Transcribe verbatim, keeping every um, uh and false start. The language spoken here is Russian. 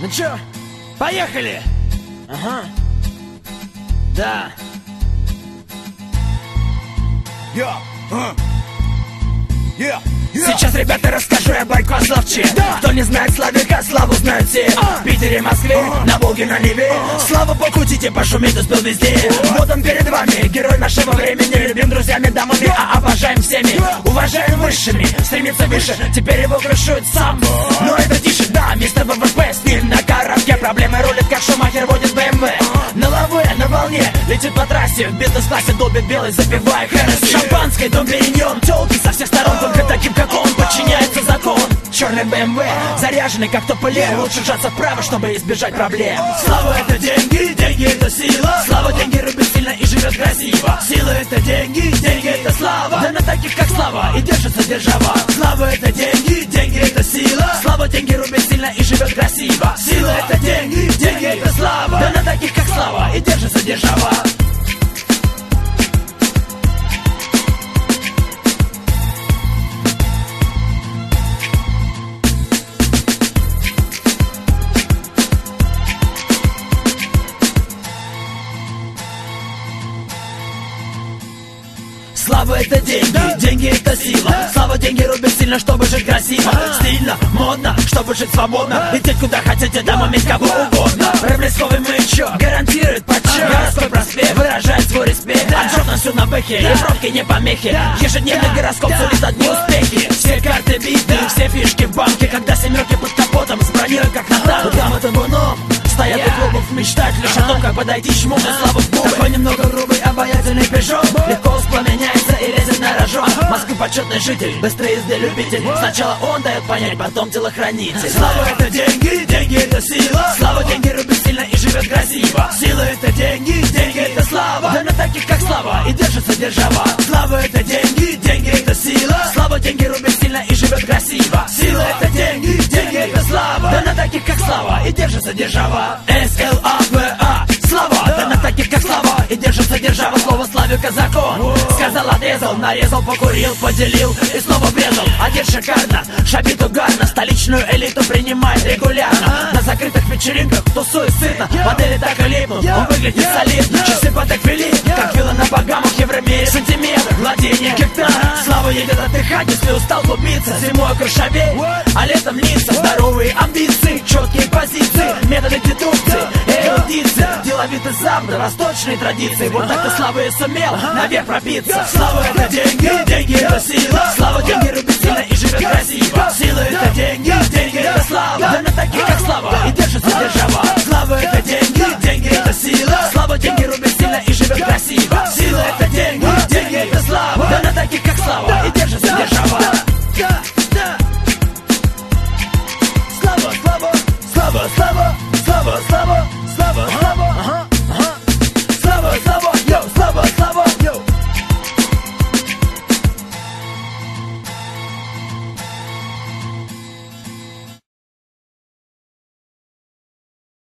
Ну чё, поехали! Ага. Да. Yeah. Uh. Yeah. Сейчас, ребята, расскажу я байку о Славче. Да. Кто не знает Славика, Славу знают все. а. В Питере, Москве, а. на Волге, на Неве. а. Слава покутите, пошуметь успел везде. а. Вот он перед вами, герой нашего времени. Любим друзьями, дамами, а обожаем всеми. а. Уважаем высшими, стремится выше. Теперь его крышует сам, а. но это тише, да, мистер ВВП. С ним на коробке проблемы рулит, как Шумахер водит БМВ. а. На лаве, на волне, летит по трассе. В бизнес-классе долбит белый, запивая Хеннесси. Шампанское, дом перенем, тёлки со всех сторон. Только таким, как он, подчиняется закон. Черный БМВ, заряженный как тополем. Лучше сжаться вправо, чтобы избежать проблем. Слава это деньги, деньги это сила. Слава деньги рубит сильно и живет красиво. Сила это деньги, деньги это слава. Да на таких как Слава и держится держава. Слава это деньги, деньги это сила. Слава деньги рубит сильно и живет красиво. Сила это деньги, деньги это слава. Да на таких как Слава и держится держава. Слава это деньги, деньги это сила. Слава деньги рубит сильно, чтобы жить красиво. Стильно, модно, чтобы жить свободно. Лететь куда хотите, дома иметь кого угодно. Проблесковый маячок гарантирует почет. Городской проспект выражает свой респект. Отжёг на всю на бэхе, и пробки не помехи. Ежедневный гороскоп сулит одни успехи. Все карты биты, все фишки в банке. Когда семерки под капотом, с броней как на танке. Там это буном, стоят у клубов мечтать лишь о том, как подойти чему на славу в губы. Такой немного грубый, обаятельный пижон. Легко воспламеняется и лезет на рожон. Москвы почетный житель, быстрый езды любитель. Сначала он дает понять, потом телохранитель. Слава это деньги, деньги это сила. Слава деньги рубит сильно и живет красиво. Сила это деньги, деньги это слава. Да на таких как Слава и держится держава. Слава это деньги, деньги это сила. Слава деньги рубит сильно и живет красиво. Сила это деньги, деньги это слава. Да на таких как Слава и держится держава. С Л А В А Слава, да на таких как Слава и держится держава. Слово Славика закон. Сказал, отрезал, нарезал, покурил, поделил и снова врезал. Одет шикарно, шабит угарно. Столичную элиту принимает регулярно. На закрытых вечеринках тусует сытно. Модели так и липнут, он выглядит солидно. Часы Патек Филипп, как вилла на Багамах, Евромире. Сантиметр, владение гектар. Слава едет отдыхать, если устал глубиться. Зимой крышавей, а летом лица. Здоровые амбиции, четкие позиции, методы дедукции, эрудиция. Деловитый запад, восточные традиции. Вот так-то Слава и сумел наверх пробиться. Слава это